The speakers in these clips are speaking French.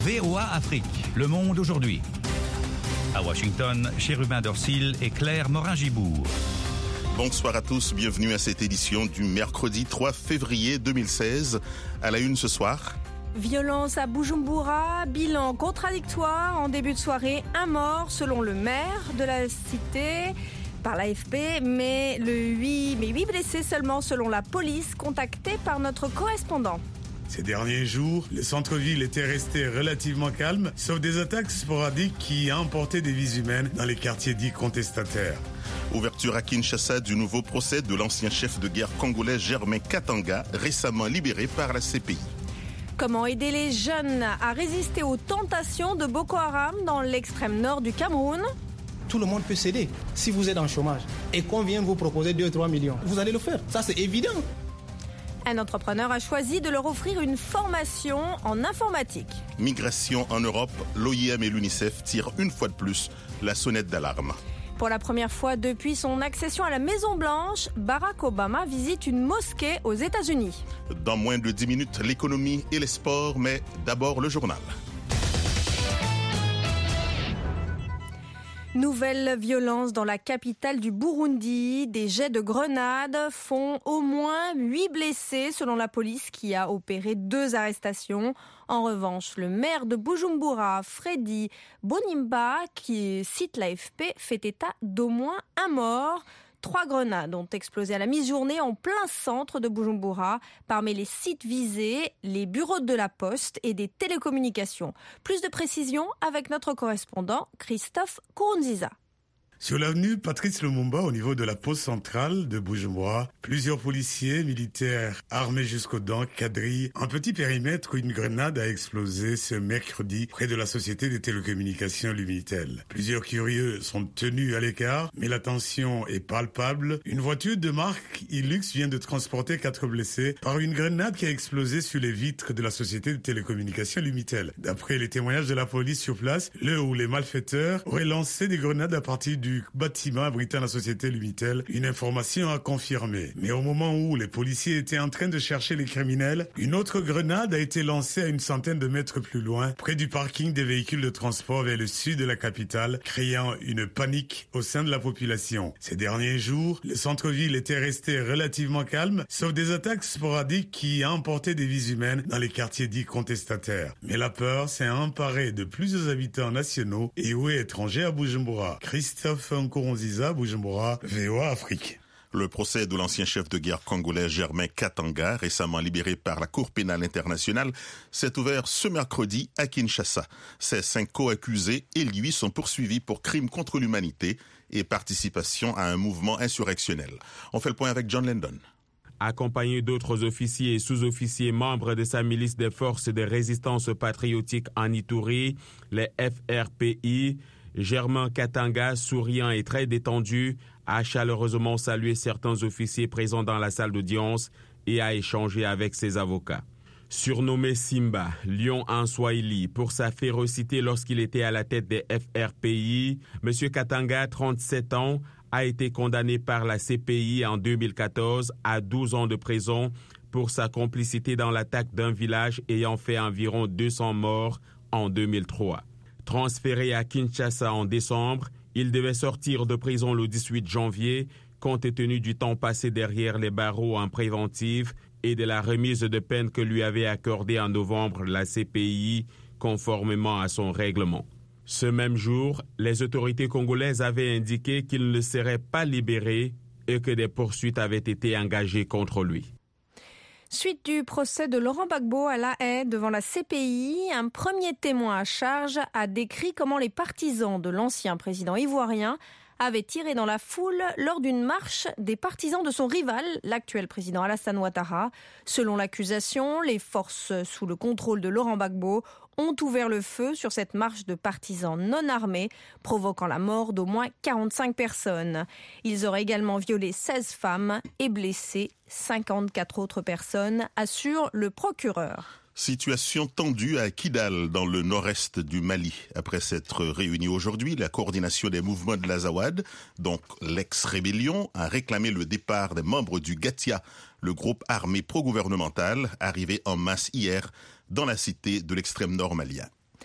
VOA Afrique, le monde aujourd'hui. À Washington, Chérubin Dorsil et Claire Morin-Gibourg. Bonsoir à tous, bienvenue à cette édition du mercredi 3 février 2016. À la une ce soir. Violence à Bujumbura, bilan contradictoire en début de soirée, un mort selon le maire de la cité par l'AFP, mais 8 blessés seulement selon la police contactée par notre correspondant. Ces derniers jours, le centre-ville était resté relativement calme, sauf des attaques sporadiques qui ont emporté des vies humaines dans les quartiers dits contestataires. Ouverture à Kinshasa du nouveau procès de l'ancien chef de guerre congolais Germain Katanga, récemment libéré par la CPI. Comment aider les jeunes à résister aux tentations de Boko Haram dans l'extrême nord du Cameroun ? Tout le monde peut s'aider. Si vous êtes en chômage et qu'on vient vous proposer 2-3 millions, vous allez le faire. Ça, c'est évident. Un entrepreneur a choisi de leur offrir une formation en informatique. Migration en Europe, l'OIM et l'UNICEF tirent une fois de plus la sonnette d'alarme. Pour la première fois depuis son accession à la Maison-Blanche, Barack Obama visite une mosquée aux États-Unis. Dans moins de 10 minutes, l'économie et les sports, mais d'abord le journal. Nouvelle violence dans la capitale du Burundi. Des jets de grenades font au moins 8 blessés selon la police qui a opéré 2 arrestations. En revanche, le maire de Bujumbura, Freddy Bonimba, qui cite l'AFP, fait état d'au moins un mort. 3 grenades ont explosé à la mi-journée en plein centre de Bujumbura. Parmi les sites visés, les bureaux de la poste et des télécommunications. Plus de précisions avec notre correspondant Christophe Kourounziza. Sur l'avenue Patrice Lumumba, au niveau de la poste centrale de Bujumbura, plusieurs policiers militaires armés jusqu'aux dents quadrillent un petit périmètre où une grenade a explosé ce mercredi près de la société de télécommunications Lumitel. Plusieurs curieux sont tenus à l'écart, mais la tension est palpable. Une voiture de marque Hilux vient de transporter 4 blessés par une grenade qui a explosé sur les vitres de la société de télécommunications Lumitel. D'après les témoignages de la police sur place, le ou les malfaiteurs auraient lancé des grenades à partir du bâtiment abritant la société Lumitel, une information à confirmer. Mais au moment où les policiers étaient en train de chercher les criminels, une autre grenade a été lancée à une centaine de mètres plus loin, près du parking des véhicules de transport vers le sud de la capitale, créant une panique au sein de la population. Ces derniers jours, le centre-ville était resté relativement calme, sauf des attaques sporadiques qui ont emporté des vies humaines dans les quartiers dits contestataires. Mais la peur s'est emparée de plusieurs habitants nationaux et ou étrangers à Bujumbura. Christophe Nkurunziza, Bujumbura, VOA Afrique. Le procès de l'ancien chef de guerre congolais Germain Katanga, récemment libéré par la Cour pénale internationale, s'est ouvert ce mercredi à Kinshasa. Ses 5 co-accusés et lui sont poursuivis pour crimes contre l'humanité et participation à un mouvement insurrectionnel. On fait le point avec John Lendon. Accompagné d'autres officiers et sous-officiers membres de sa milice des forces de résistance patriotique en Ituri, les FRPI, Germain Katanga, souriant et très détendu, a chaleureusement salué certains officiers présents dans la salle d'audience et a échangé avec ses avocats. Surnommé Simba, lion en Swahili, pour sa férocité lorsqu'il était à la tête des FRPI, M. Katanga, 37 ans, a été condamné par la CPI en 2014 à 12 ans de prison pour sa complicité dans l'attaque d'un village ayant fait environ 200 morts en 2003. Transféré à Kinshasa en décembre, il devait sortir de prison le 18 janvier, compte tenu du temps passé derrière les barreaux en préventive et de la remise de peine que lui avait accordée en novembre la CPI, conformément à son règlement. Ce même jour, les autorités congolaises avaient indiqué qu'il ne serait pas libéré et que des poursuites avaient été engagées contre lui. Suite du procès de Laurent Gbagbo à La Haye devant la CPI, un premier témoin à charge a décrit comment les partisans de l'ancien président ivoirien avaient tiré dans la foule lors d'une marche des partisans de son rival, l'actuel président Alassane Ouattara. Selon l'accusation, les forces sous le contrôle de Laurent Gbagbo ont ouvert le feu sur cette marche de partisans non armés, provoquant la mort d'au moins 45 personnes. Ils auraient également violé 16 femmes et blessé 54 autres personnes, assure le procureur. Situation tendue à Kidal, dans le nord-est du Mali. Après s'être réunie aujourd'hui, la coordination des mouvements de l'Azawad, donc l'ex-rébellion, a réclamé le départ des membres du Gatia, le groupe armé pro-gouvernemental, arrivé en masse hier dans la cité de l'extrême nord malien.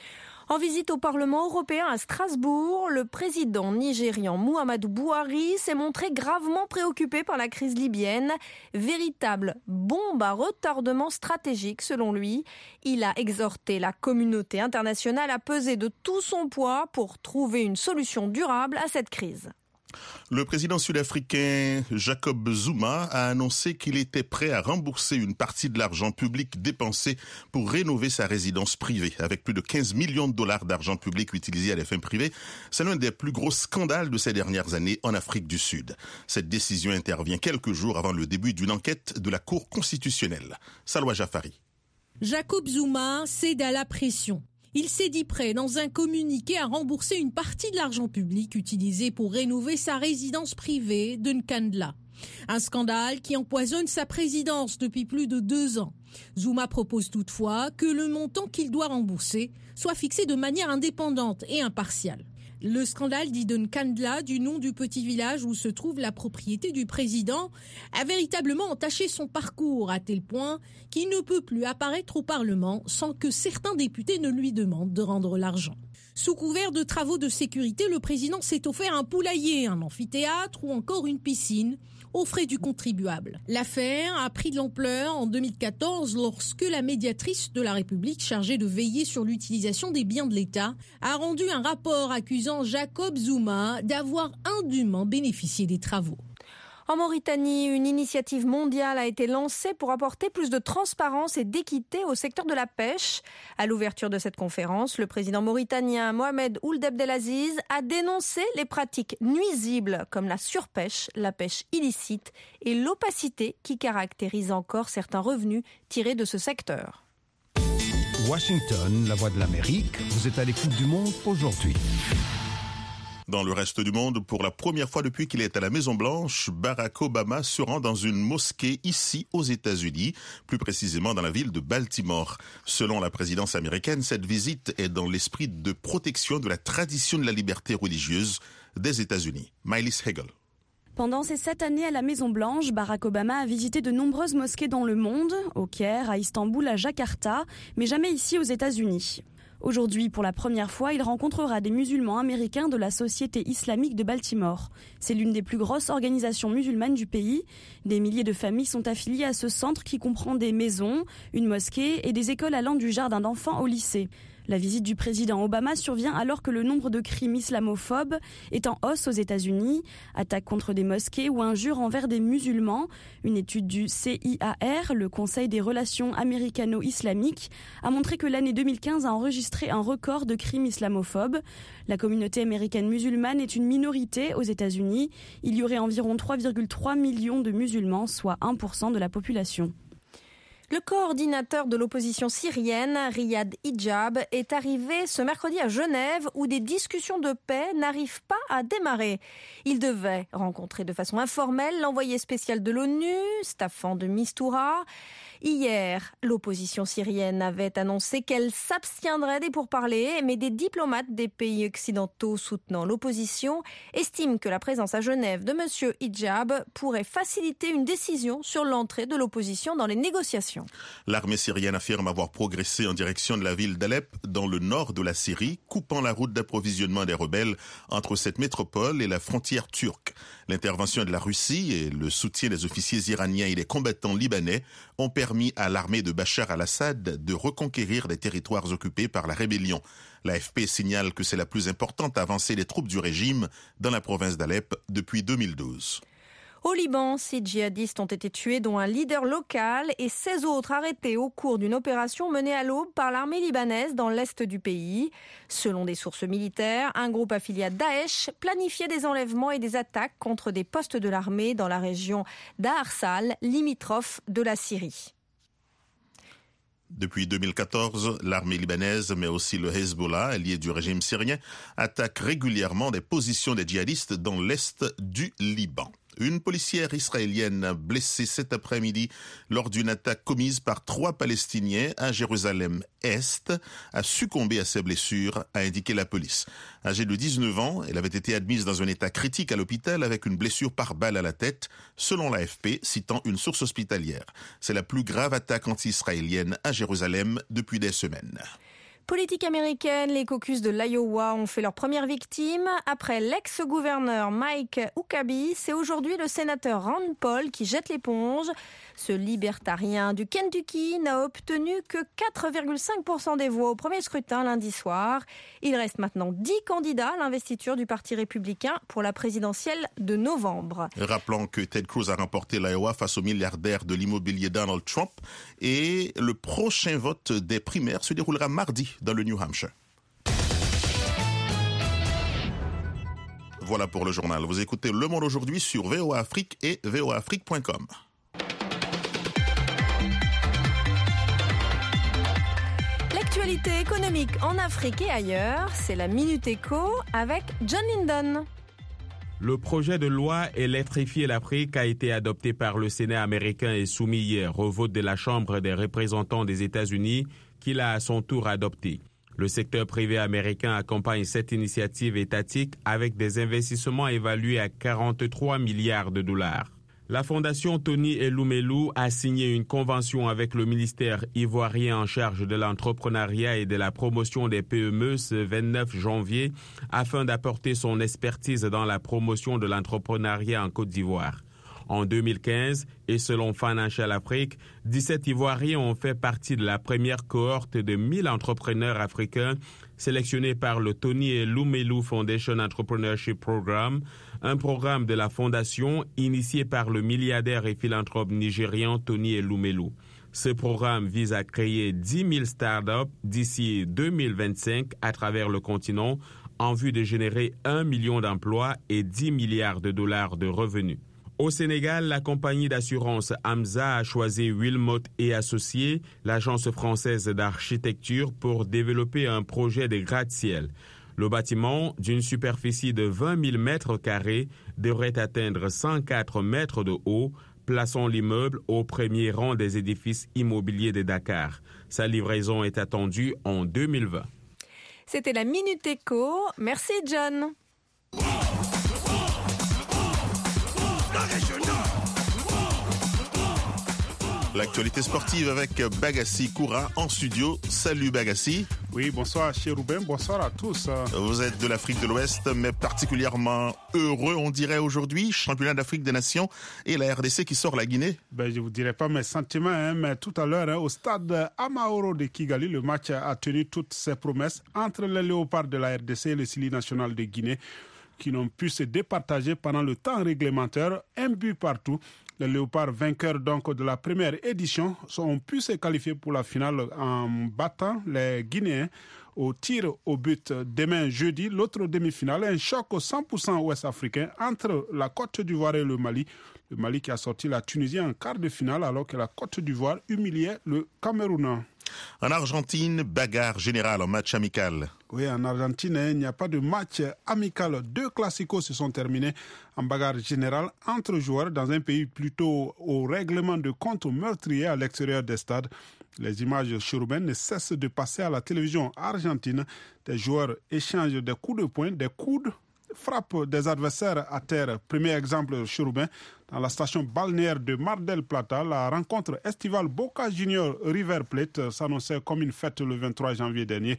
En visite au Parlement européen à Strasbourg, le président nigérian Muhammadu Buhari s'est montré gravement préoccupé par la crise libyenne. Véritable bombe à retardement stratégique selon lui. Il a exhorté la communauté internationale à peser de tout son poids pour trouver une solution durable à cette crise. Le président sud-africain Jacob Zuma a annoncé qu'il était prêt à rembourser une partie de l'argent public dépensé pour rénover sa résidence privée. Avec plus de 15 millions de dollars d'argent public utilisé à des fins privées, c'est l'un des plus gros scandales de ces dernières années en Afrique du Sud. Cette décision intervient quelques jours avant le début d'une enquête de la Cour constitutionnelle. Salwa Jafari. Jacob Zuma cède à la pression. Il s'est dit prêt dans un communiqué à rembourser une partie de l'argent public utilisé pour rénover sa résidence privée de Nkandla. Un scandale qui empoisonne sa présidence depuis plus de 2 ans. Zuma propose toutefois que le montant qu'il doit rembourser soit fixé de manière indépendante et impartiale. Le scandale dit de Nkandla, du nom du petit village où se trouve la propriété du président, a véritablement entaché son parcours à tel point qu'il ne peut plus apparaître au Parlement sans que certains députés ne lui demandent de rendre l'argent. Sous couvert de travaux de sécurité, le président s'est offert un poulailler, un amphithéâtre ou encore une piscine aux frais du contribuable. L'affaire a pris de l'ampleur en 2014 lorsque la médiatrice de la République chargée de veiller sur l'utilisation des biens de l'État a rendu un rapport accusant Jacob Zuma d'avoir indûment bénéficié des travaux. En Mauritanie, une initiative mondiale a été lancée pour apporter plus de transparence et d'équité au secteur de la pêche. À l'ouverture de cette conférence, le président mauritanien Mohamed Ould Abdelaziz a dénoncé les pratiques nuisibles comme la surpêche, la pêche illicite et l'opacité qui caractérisent encore certains revenus tirés de ce secteur. Washington, la voix de l'Amérique, vous êtes à l'écoute du monde aujourd'hui. Dans le reste du monde, pour la première fois depuis qu'il est à la Maison-Blanche, Barack Obama se rend dans une mosquée ici aux États-Unis, plus précisément dans la ville de Baltimore. Selon la présidence américaine, cette visite est dans l'esprit de protection de la tradition de la liberté religieuse des États-Unis. Miley Hegel. Pendant ces 7 années à la Maison-Blanche, Barack Obama a visité de nombreuses mosquées dans le monde, au Caire, à Istanbul, à Jakarta, mais jamais ici aux États-Unis. Aujourd'hui, pour la première fois, il rencontrera des musulmans américains de la Société islamique de Baltimore. C'est l'une des plus grosses organisations musulmanes du pays. Des milliers de familles sont affiliées à ce centre qui comprend des maisons, une mosquée et des écoles allant du jardin d'enfants au lycée. La visite du président Obama survient alors que le nombre de crimes islamophobes est en hausse aux États-Unis. Attaques contre des mosquées ou injures envers des musulmans. Une étude du CIAR, le Conseil des relations américano-islamiques, a montré que l'année 2015 a enregistré un record de crimes islamophobes. La communauté américaine musulmane est une minorité aux États-Unis. Il y aurait environ 3,3 millions de musulmans, soit 1% de la population. Le coordinateur de l'opposition syrienne, Riyad Hijab, est arrivé ce mercredi à Genève où des discussions de paix n'arrivent pas à démarrer. Il devait rencontrer de façon informelle l'envoyé spécial de l'ONU, Staffan de Mistura. Hier, l'opposition syrienne avait annoncé qu'elle s'abstiendrait des pourparlers, mais des diplomates des pays occidentaux soutenant l'opposition estiment que la présence à Genève de M. Hijab pourrait faciliter une décision sur l'entrée de l'opposition dans les négociations. L'armée syrienne affirme avoir progressé en direction de la ville d'Alep, dans le nord de la Syrie, coupant la route d'approvisionnement des rebelles entre cette métropole et la frontière turque. L'intervention de la Russie et le soutien des officiers iraniens et des combattants libanais ont permis à l'armée de Bachar al-Assad de reconquérir des territoires occupés par la rébellion. L'AFP signale que c'est la plus importante avancée des troupes du régime dans la province d'Alep depuis 2012. Au Liban, 6 djihadistes ont été tués, dont un leader local, et 16 autres arrêtés au cours d'une opération menée à l'aube par l'armée libanaise dans l'est du pays. Selon des sources militaires, un groupe affilié à Daesh planifiait des enlèvements et des attaques contre des postes de l'armée dans la région d'Arsal, limitrophe de la Syrie. Depuis 2014, l'armée libanaise, mais aussi le Hezbollah, allié du régime syrien, attaque régulièrement des positions des djihadistes dans l'est du Liban. Une policière israélienne blessée cet après-midi lors d'une attaque commise par 3 Palestiniens à Jérusalem-Est a succombé à ses blessures, a indiqué la police. Âgée de 19 ans, elle avait été admise dans un état critique à l'hôpital avec une blessure par balle à la tête, selon l'AFP, citant une source hospitalière. C'est la plus grave attaque anti-israélienne à Jérusalem depuis des semaines. Politique américaine, les caucus de l'Iowa ont fait leur première victime. Après l'ex-gouverneur Mike Huckabee, c'est aujourd'hui le sénateur Rand Paul qui jette l'éponge. Ce libertarien du Kentucky n'a obtenu que 4,5% des voix au premier scrutin lundi soir. Il reste maintenant 10 candidats à l'investiture du Parti républicain pour la présidentielle de novembre. Rappelons que Ted Cruz a remporté l'Iowa face au milliardaire de l'immobilier Donald Trump et le prochain vote des primaires se déroulera mardi dans le New Hampshire. Voilà pour le journal. Vous écoutez Le Monde aujourd'hui sur VOA Afrique et voaafrique.com. L'actualité économique en Afrique et ailleurs, c'est la Minute Éco avec John Linden. Le projet de loi Électrifier l'Afrique a été adopté par le Sénat américain et soumis hier au vote de la Chambre des représentants des États-Unis, qui l'a à son tour adopté. Le secteur privé américain accompagne cette initiative étatique avec des investissements évalués à 43 milliards de dollars. La fondation Tony Elumelu a signé une convention avec le ministère ivoirien en charge de l'entrepreneuriat et de la promotion des PME ce 29 janvier afin d'apporter son expertise dans la promotion de l'entrepreneuriat en Côte d'Ivoire. En 2015, et selon Financial Afrique, 17 Ivoiriens ont fait partie de la première cohorte de 1000 entrepreneurs africains sélectionnés par le Tony Elumelu Foundation Entrepreneurship Program, un programme de la fondation initié par le milliardaire et philanthrope nigérian Tony Elumelu. Ce programme vise à créer 10 000 startups d'ici 2025 à travers le continent en vue de générer 1 million d'emplois et 10 milliards de dollars de revenus. Au Sénégal, la compagnie d'assurance Hamza a choisi Wilmot et Associés, l'agence française d'architecture, pour développer un projet de gratte-ciel. Le bâtiment, d'une superficie de 20 000 mètres carrés, devrait atteindre 104 mètres de haut, plaçant l'immeuble au premier rang des édifices immobiliers de Dakar. Sa livraison est attendue en 2020. C'était la Minute Éco. Merci John. L'actualité sportive avec Bagassi Koura en studio. Salut Bagassi. Oui, bonsoir Cherouben, bonsoir à tous. Vous êtes de l'Afrique de l'Ouest, mais particulièrement heureux, on dirait aujourd'hui. Championnat d'Afrique des Nations et la RDC qui sort la Guinée. Je ne vous dirai pas mes sentiments, mais tout à l'heure, au stade Amaoro de Kigali, le match a tenu toutes ses promesses entre les léopards de la RDC et le Sili national de Guinée, qui n'ont pu se départager pendant le temps réglementaire, un but partout. Les léopards vainqueurs donc de la première édition ont pu se qualifier pour la finale en battant les Guinéens au tir au but. Demain jeudi, l'autre demi-finale, un choc au 100% ouest-africain entre la Côte d'Ivoire et le Mali. Le Mali qui a sorti la Tunisie en quart de finale alors que la Côte d'Ivoire humiliait le Cameroun. En Argentine, bagarre générale en match amical. Oui, en Argentine, il n'y a pas de match amical. 2 classicos se sont terminés en bagarre générale entre joueurs dans un pays plutôt au règlement de compte meurtrier à l'extérieur des stades. Les images chérubines ne cessent de passer à la télévision argentine. Des joueurs échangent des coups de poing, des coudes, frappent des adversaires à terre. Premier exemple chérubin, dans la station balnéaire de Mar del Plata, la rencontre estivale Boca Junior River Plate s'annonçait comme une fête le 23 janvier dernier.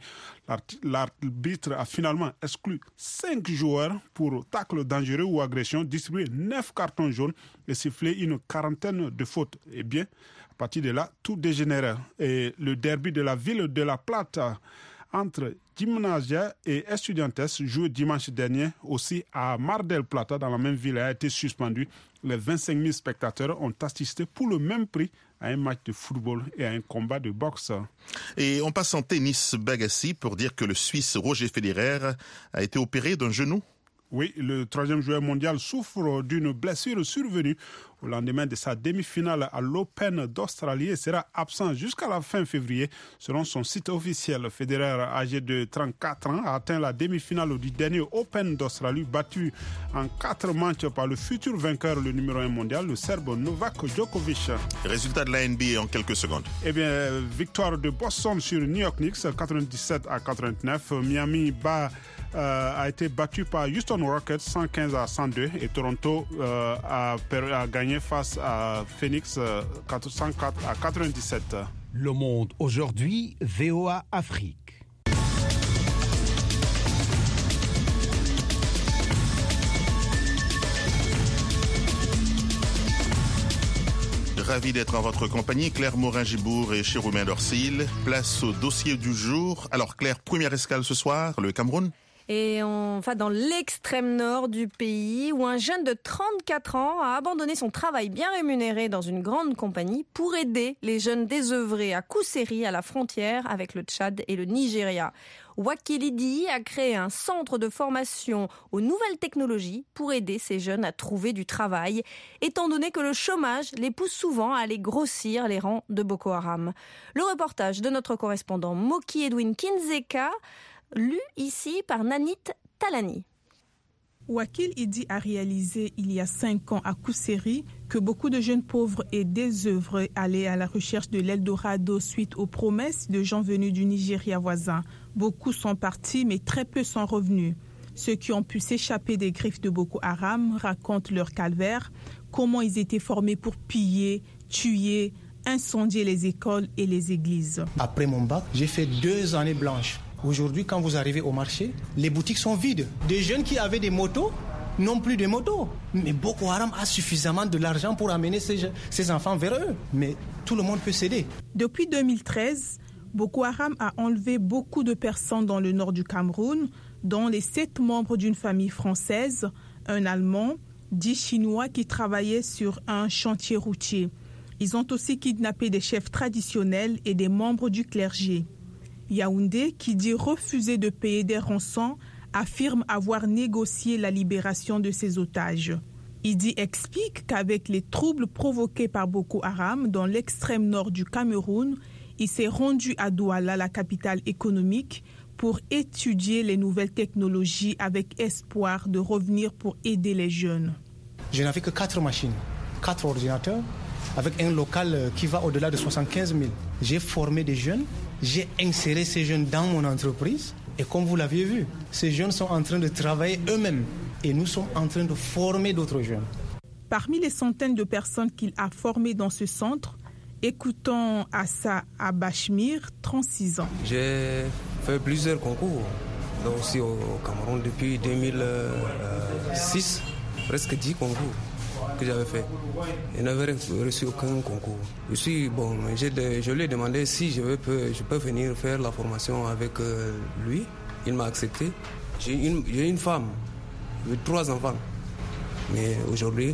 L'arbitre a finalement exclu 5 joueurs pour tacle dangereux ou agression, distribué 9 cartons jaunes et sifflé une quarantaine de fautes. Eh bien, à partir de là, tout dégénère. Et le derby de la ville de La Plata entre Gimnasia et Estudiantes, joué dimanche dernier aussi à Mar del Plata, dans la même ville, a été suspendu. Les 25 000 spectateurs ont assisté pour le même prix à un match de football et à un combat de boxe. Et on passe en tennis, Bagassi, pour dire que le Suisse Roger Federer a été opéré d'un genou. Oui, le 3e joueur mondial souffre d'une blessure survenue au lendemain de sa demi-finale à l'Open d'Australie et sera absent jusqu'à la fin février. Selon son site officiel, Federer, âgé de 34 ans, a atteint la demi-finale du dernier Open d'Australie, battu en 4 manches par le futur vainqueur, le numéro 1 mondial, le Serbe Novak Djokovic. Résultat de la NBA en quelques secondes. Eh bien, victoire de Boston sur New York Knicks, 97-89. Miami a été battu par Houston Rockets 115-102 et Toronto a gagné face à Phoenix 104-97. Le Monde aujourd'hui, VOA Afrique. Ravi d'être en votre compagnie. Claire Morin-Gibour et Chérubin Dorsil. Place au dossier du jour. Alors Claire, première escale ce soir, le Cameroun. Et on va dans l'extrême nord du pays où un jeune de 34 ans a abandonné son travail bien rémunéré dans une grande compagnie pour aider les jeunes désœuvrés à Kousséri, à la frontière avec le Tchad et le Nigeria. Wakilidi a créé un centre de formation aux nouvelles technologies pour aider ces jeunes à trouver du travail, étant donné que le chômage les pousse souvent à aller grossir les rangs de Boko Haram. Le reportage de notre correspondant Moki Edwin Kinzeka, lu ici par Nanit Talani. Wakil Idi a réalisé il y a 5 ans à Kousséri que beaucoup de jeunes pauvres et désœuvrés allaient à la recherche de l'Eldorado suite aux promesses de gens venus du Nigeria voisin. Beaucoup sont partis mais très peu sont revenus. Ceux qui ont pu s'échapper des griffes de Boko Haram racontent leur calvaire, comment ils étaient formés pour piller, tuer, incendier les écoles et les églises. Après mon bac, j'ai fait 2 années blanches. Aujourd'hui, quand vous arrivez au marché, les boutiques sont vides. Des jeunes qui avaient des motos n'ont plus de motos. Mais Boko Haram a suffisamment de l'argent pour amener ces enfants vers eux. Mais tout le monde peut s'aider. Depuis 2013, Boko Haram a enlevé beaucoup de personnes dans le nord du Cameroun, dont les 7 membres d'une famille française, un Allemand, 10 Chinois qui travaillaient sur un chantier routier. Ils ont aussi kidnappé des chefs traditionnels et des membres du clergé. Yaoundé, qui dit refuser de payer des rançons, affirme avoir négocié la libération de ses otages. Idi explique qu'avec les troubles provoqués par Boko Haram dans l'extrême nord du Cameroun, il s'est rendu à Douala, la capitale économique, pour étudier les nouvelles technologies avec espoir de revenir pour aider les jeunes. Je n'avais que 4 machines, 4 ordinateurs, avec un local qui va au-delà de 75 000. J'ai formé des jeunes. J'ai inséré ces jeunes dans mon entreprise et comme vous l'aviez vu, ces jeunes sont en train de travailler eux-mêmes et nous sommes en train de former d'autres jeunes. Parmi les centaines de personnes qu'il a formées dans ce centre, écoutons Assa Abashmir, 36 ans. J'ai fait plusieurs concours aussi au Cameroun depuis 2006, presque 10 concours que j'avais fait. Je n'avais reçu aucun concours. Je lui ai demandé si je peux venir faire la formation avec lui. Il m'a accepté. J'ai une femme, j'ai 3 enfants. Mais aujourd'hui,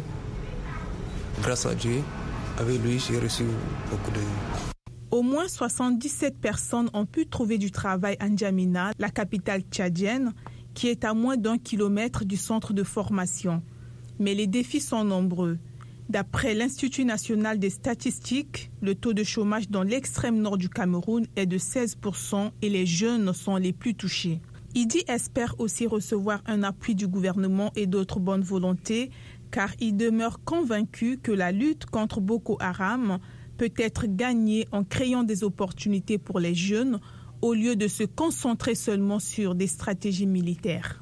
grâce à Dieu, avec lui, j'ai reçu beaucoup de... Au moins 77 personnes ont pu trouver du travail à N'Djamena, la capitale tchadienne, qui est à moins d'1 kilomètre du centre de formation. Mais les défis sont nombreux. D'après l'Institut national des statistiques, le taux de chômage dans l'extrême nord du Cameroun est de 16% et les jeunes sont les plus touchés. Idi espère aussi recevoir un appui du gouvernement et d'autres bonnes volontés, car il demeure convaincu que la lutte contre Boko Haram peut être gagnée en créant des opportunités pour les jeunes au lieu de se concentrer seulement sur des stratégies militaires.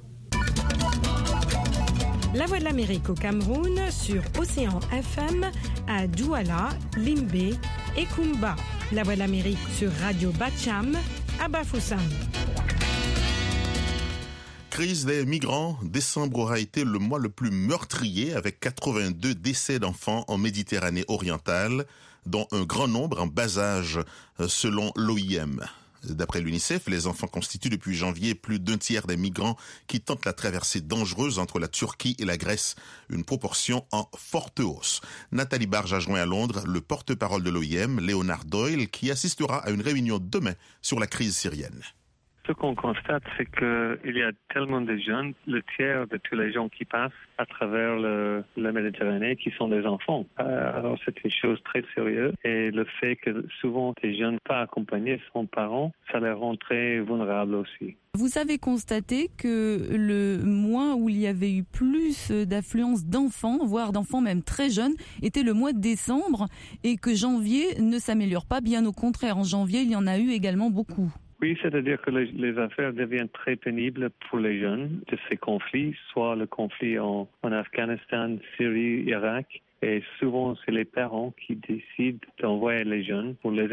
La Voix de l'Amérique au Cameroun sur Océan FM à Douala, Limbé et Kumba. La Voix de l'Amérique sur Radio Bacham à Bafoussam. Crise des migrants, décembre aura été le mois le plus meurtrier avec 82 décès d'enfants en Méditerranée orientale, dont un grand nombre en bas âge selon l'OIM. D'après l'UNICEF, les enfants constituent depuis janvier plus d'1 tiers des migrants qui tentent la traversée dangereuse entre la Turquie et la Grèce, une proportion en forte hausse. Nathalie Barge a joint à Londres le porte-parole de l'OIM, Leonard Doyle, qui assistera à une réunion demain sur la crise syrienne. Ce qu'on constate, c'est qu'il y a tellement de jeunes, le tiers de tous les gens qui passent à travers la Méditerranée qui sont des enfants. Alors c'est une chose très sérieuse et le fait que souvent des jeunes pas accompagnés sans parents, ça les rend très vulnérables aussi. Vous avez constaté que le mois où il y avait eu plus d'affluence d'enfants, voire d'enfants même très jeunes, était le mois de décembre et que janvier ne s'améliore pas, bien au contraire. En janvier, il y en a eu également beaucoup. Oui, c'est-à-dire que les affaires deviennent très pénibles pour les jeunes de ces conflits, soit le conflit en Afghanistan, Syrie, Irak. Et souvent, c'est les parents qui décident d'envoyer les jeunes pour les aider.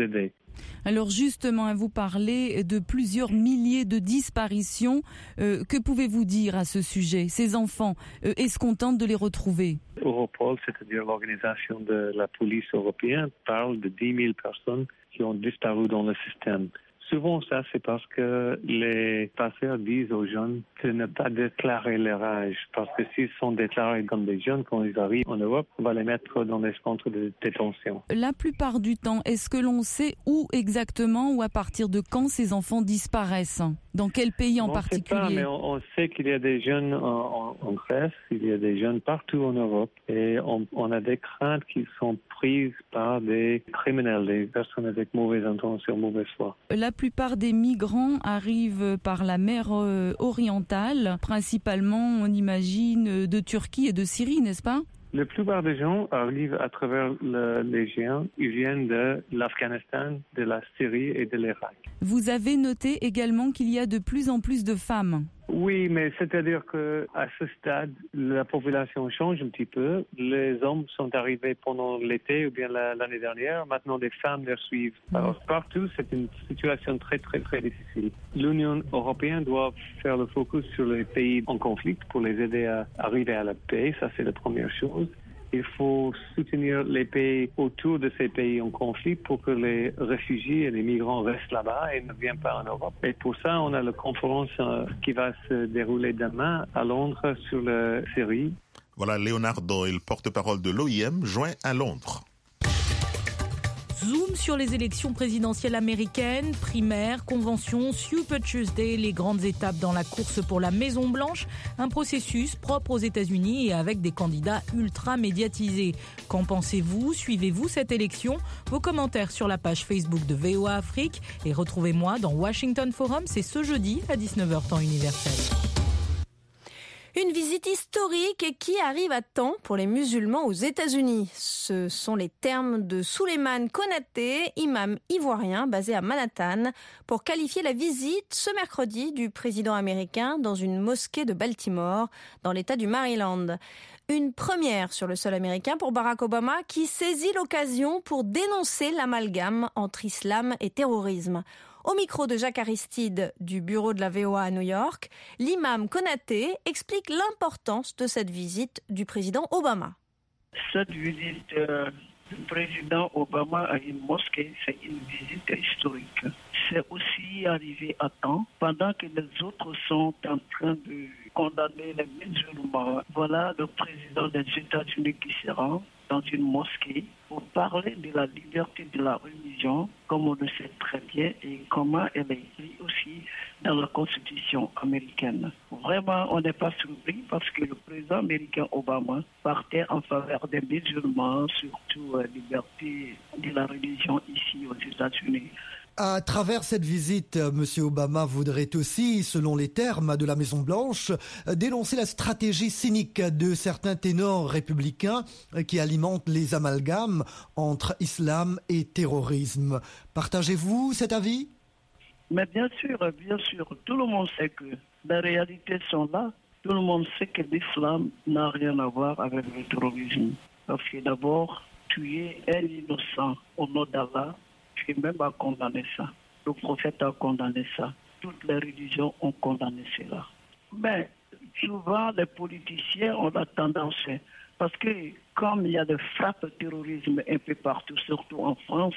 Alors justement, vous parlez de plusieurs milliers de disparitions. Que pouvez-vous dire à ce sujet? Ces enfants, est-ce qu'on tente de les retrouver? Europol, c'est-à-dire l'organisation de la police européenne, parle de 10 000 personnes qui ont disparu dans le système. Souvent, ça, c'est parce que les passeurs disent aux jeunes de ne pas déclarer leur âge. Parce que s'ils sont déclarés comme des jeunes, quand ils arrivent en Europe, on va les mettre dans des centres de détention. La plupart du temps, est-ce que l'on sait où exactement ou à partir de quand ces enfants disparaissent? Dans quel pays en particulier? On ne sait pas, mais on sait qu'il y a des jeunes en Grèce, il y a des jeunes partout en Europe. Et on a des craintes qu'ils sont prises par des criminels, des personnes avec mauvaises intentions, mauvaise foi. La plupart des migrants arrivent par la mer orientale, principalement, on imagine, de Turquie et de Syrie, n'est-ce pas? La plupart des gens arrivent à travers l'Égean. Ils viennent de l'Afghanistan, de la Syrie et de l'Irak. Vous avez noté également qu'il y a de plus en plus de femmes. Oui, mais c'est-à-dire qu'à ce stade, la population change un petit peu. Les hommes sont arrivés pendant l'été ou bien l'année dernière. Maintenant, des femmes les suivent. Alors, partout, c'est une situation très, très, très difficile. L'Union européenne doit faire le focus sur les pays en conflit pour les aider à arriver à la paix. Ça, c'est la première chose. Il faut soutenir les pays autour de ces pays en conflit pour que les réfugiés et les migrants restent là-bas et ne viennent pas en Europe. Et pour ça, on a la conférence qui va se dérouler demain à Londres sur la Syrie. Voilà Léonard Doyle, porte-parole de l'OIM, joint à Londres. Zoom sur les élections présidentielles américaines, primaires, conventions, Super Tuesday, les grandes étapes dans la course pour la Maison-Blanche, un processus propre aux États-Unis et avec des candidats ultra médiatisés. Qu'en pensez-vous? Suivez-vous cette élection? Vos commentaires sur la page Facebook de VOA Afrique et retrouvez-moi dans Washington Forum, c'est ce jeudi à 19h temps universel. Une visite historique qui arrive à temps pour les musulmans aux États-Unis. Ce sont les termes de Souleymane Konaté, imam ivoirien basé à Manhattan, pour qualifier la visite ce mercredi du président américain dans une mosquée de Baltimore, dans l'État du Maryland. Une première sur le sol américain pour Barack Obama qui saisit l'occasion pour dénoncer l'amalgame entre islam et terrorisme. Au micro de Jacques Aristide du bureau de la VOA à New York, l'imam Konaté explique l'importance de cette visite du président Obama. Cette visite du président Obama à une mosquée, c'est une visite historique. C'est aussi arrivé à temps, pendant que les autres sont en train de condamner les musulmans. Voilà le président des États-Unis qui se rend dans une mosquée pour parler de la liberté de la religion, comme on le sait très bien, et comment elle est écrite aussi dans la Constitution américaine. Vraiment, on n'est pas surpris parce que le président américain Obama partait en faveur des musulmans, surtout la liberté de la religion ici aux États-Unis. À travers cette visite, M. Obama voudrait aussi, selon les termes de la Maison-Blanche, dénoncer la stratégie cynique de certains ténors républicains qui alimentent les amalgames entre islam et terrorisme. Partagez-vous cet avis? Mais bien sûr, tout le monde sait que les réalités sont là. Tout le monde sait que l'islam n'a rien à voir avec le terrorisme. Parce que d'abord, tuer un innocent au nom d'Allah, tu es même à condamner ça. Le prophète a condamné ça. Toutes les religions ont condamné cela. Mais souvent, les politiciens ont la tendance, parce que comme il y a des frappes de terrorisme un peu partout, surtout en France,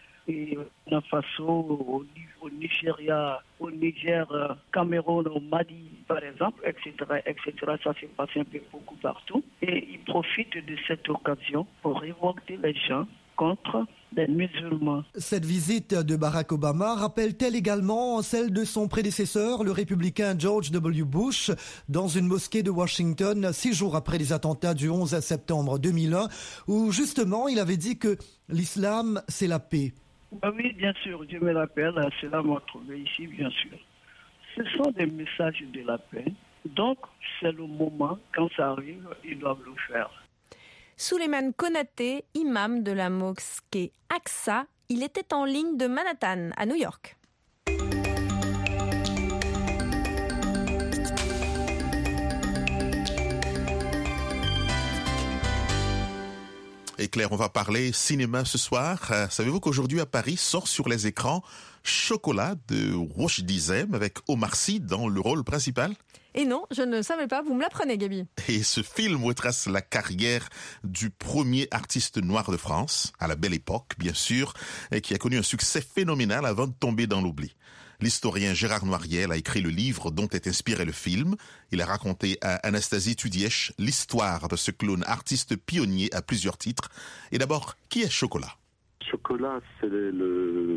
et au Faso, au Nigeria, au Niger, Cameroun, au Mali, par exemple, etc., ça s'est passé un peu beaucoup partout. Et ils profitent de cette occasion pour révolter les gens contre les musulmans. Cette visite de Barack Obama rappelle-t-elle également celle de son prédécesseur, le républicain George W. Bush, dans une mosquée de Washington, 6 jours après les attentats du 11 septembre 2001, où justement il avait dit que l'islam, c'est la paix. Oui, bien sûr, je me rappelle, cela m'a trouvé ici, bien sûr. Ce sont des messages de la paix, donc c'est le moment, quand ça arrive, ils doivent le faire. Souleymane Konaté, imam de la mosquée Aqsa, il était en ligne de Manhattan à New York. Et Claire, on va parler cinéma ce soir. Savez-vous qu'aujourd'hui à Paris sort sur les écrans Chocolat de Roche Dizem avec Omar Sy dans le rôle principal? Et non, je ne savais pas, vous me l'apprenez Gabi. Et ce film retrace la carrière du premier artiste noir de France, à la belle époque bien sûr, et qui a connu un succès phénoménal avant de tomber dans l'oubli. L'historien Gérard Noiriel a écrit le livre dont est inspiré le film. Il a raconté à Anastasie Tudièche l'histoire de ce clown artiste pionnier à plusieurs titres. Et d'abord, qui est Chocolat? Chocolat, c'est le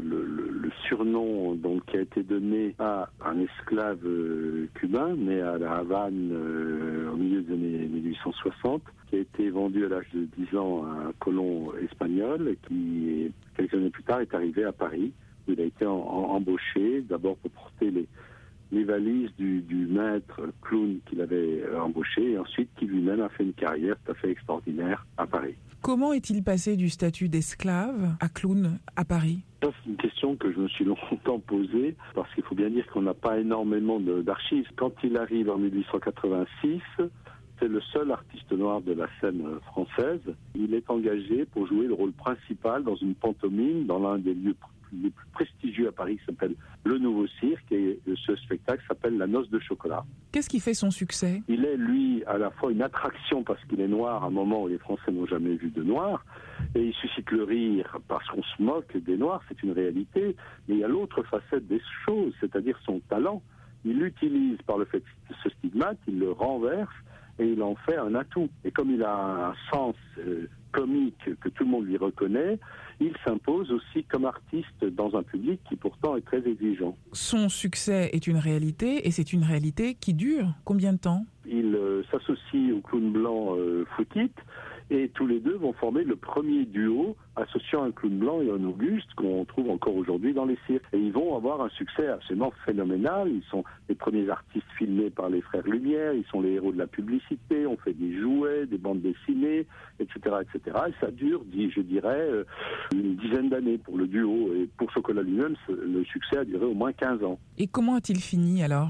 surnom donc, qui a été donné à un esclave cubain né à La Havane au milieu des années 1860, qui a été vendu à l'âge de 10 ans à un colon espagnol et qui, quelques années plus tard, est arrivé à Paris, où il a été embauché, d'abord pour porter les valises du maître clown qu'il avait embauché, et ensuite qui lui-même a fait une carrière tout à fait extraordinaire à Paris. Comment est-il passé du statut d'esclave à clown à Paris? Ça, c'est une question que je me suis longtemps posée, parce qu'il faut bien dire qu'on n'a pas énormément d'archives. Quand il arrive en 1886, c'est le seul artiste noir de la scène française. Il est engagé pour jouer le rôle principal dans une pantomime dans l'un des lieux les plus prestigieux à Paris, qui s'appelle Le Nouveau Cirque, et ce spectacle s'appelle La Noce de Chocolat. Qu'est-ce qui fait son succès? Il est, lui, à la fois une attraction parce qu'il est noir à un moment où les Français n'ont jamais vu de noir, et il suscite le rire parce qu'on se moque des noirs, c'est une réalité, mais il y a l'autre facette des choses, c'est-à-dire son talent. Il l'utilise par le fait de ce stigmate, il le renverse, et il en fait un atout. Et comme il a un sens comique que tout le monde lui reconnaît, il s'impose aussi comme artiste dans un public qui pourtant est très exigeant. Son succès est une réalité, et c'est une réalité qui dure combien de temps? Il s'associe au clown blanc Foutit, et tous les deux vont former le premier duo associant un clown blanc et un Auguste qu'on trouve encore aujourd'hui dans les cirques. Et ils vont avoir un succès absolument phénoménal. Ils sont les premiers artistes filmés par les frères Lumière, ils sont les héros de la publicité, on fait des jouets, des bandes dessinées, etc. etc. Et ça dure, je dirais, une dizaine d'années pour le duo. Et pour Chocolat lui-même, le succès a duré au moins 15 ans. Et comment a-t-il fini alors?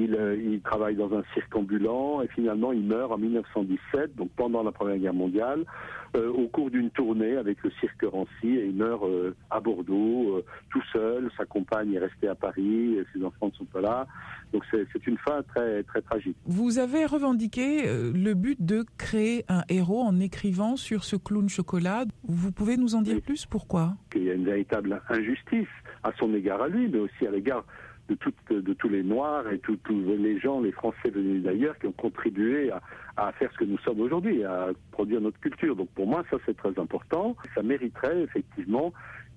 Il travaille dans un cirque ambulant et finalement il meurt en 1917, donc pendant la Première Guerre mondiale, au cours d'une tournée avec le cirque Rancy, et il meurt à Bordeaux, tout seul. Sa compagne est restée à Paris, ses enfants ne sont pas là. Donc c'est une fin très, très tragique. Vous avez revendiqué le but de créer un héros en écrivant sur ce clown Chocolat. Vous pouvez nous en dire plus? Pourquoi? Il y a une véritable injustice à son égard à lui, mais aussi à l'égard de tous les Noirs et tous les gens, les Français venus d'ailleurs, qui ont contribué à faire ce que nous sommes aujourd'hui, à produire notre culture. Donc pour moi, ça c'est très important. Ça mériterait effectivement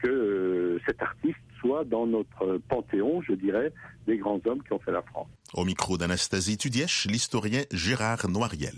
que cet artiste soit dans notre panthéon, je dirais, des grands hommes qui ont fait la France. Au micro d'Anastasie Tudièche, l'historien Gérard Noiriel.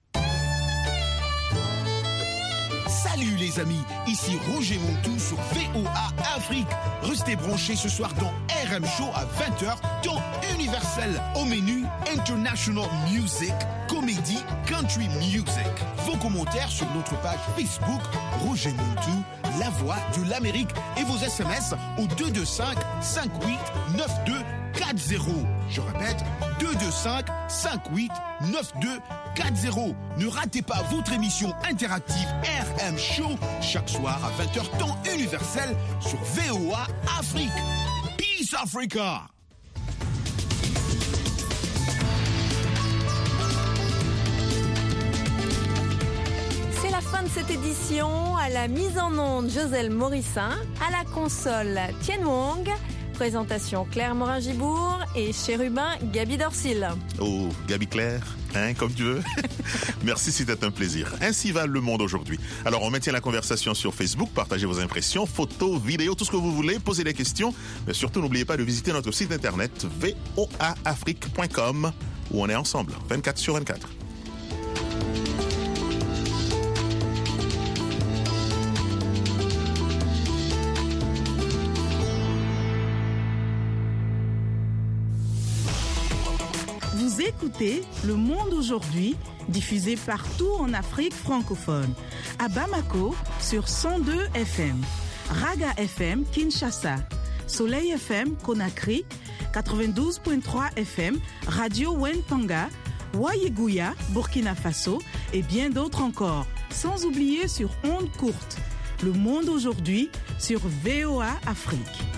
Salut les amis, ici Roger Montou sur VOA Afrique. Restez branchés ce soir dans RM Show à 20h, temps universel. Au menu, International Music, comédie, country music. Vos commentaires sur notre page Facebook, Roger Montou, la voix de l'Amérique. Et vos SMS au 225 58 9240. Je répète, 225 58 9240. Ne ratez pas votre émission interactive RM Show chaque soir à 20h temps universel sur VOA Afrique. Peace Africa. C'est la fin de cette édition. À la mise en onde, Joselle Morissin. À la console, Tien Wong. Présentation Claire Morin-Gibourg et chérubin Gabi Dorsil. Oh, Gabi Claire, comme tu veux. Merci, c'était un plaisir. Ainsi va le monde aujourd'hui. Alors, on maintient la conversation sur Facebook, partagez vos impressions, photos, vidéos, tout ce que vous voulez, posez des questions. Mais surtout, n'oubliez pas de visiter notre site internet voaafrique.com où on est ensemble, 24/24. Vous écoutez Le Monde aujourd'hui, diffusé partout en Afrique francophone. À Bamako, sur 102 FM. Raga FM, Kinshasa. Soleil FM, Conakry. 92.3 FM, Radio Wentanga. Wayeguya, Burkina Faso. et bien d'autres encore. Sans oublier sur ondes courtes. Le monde aujourd'hui sur VOA Afrique.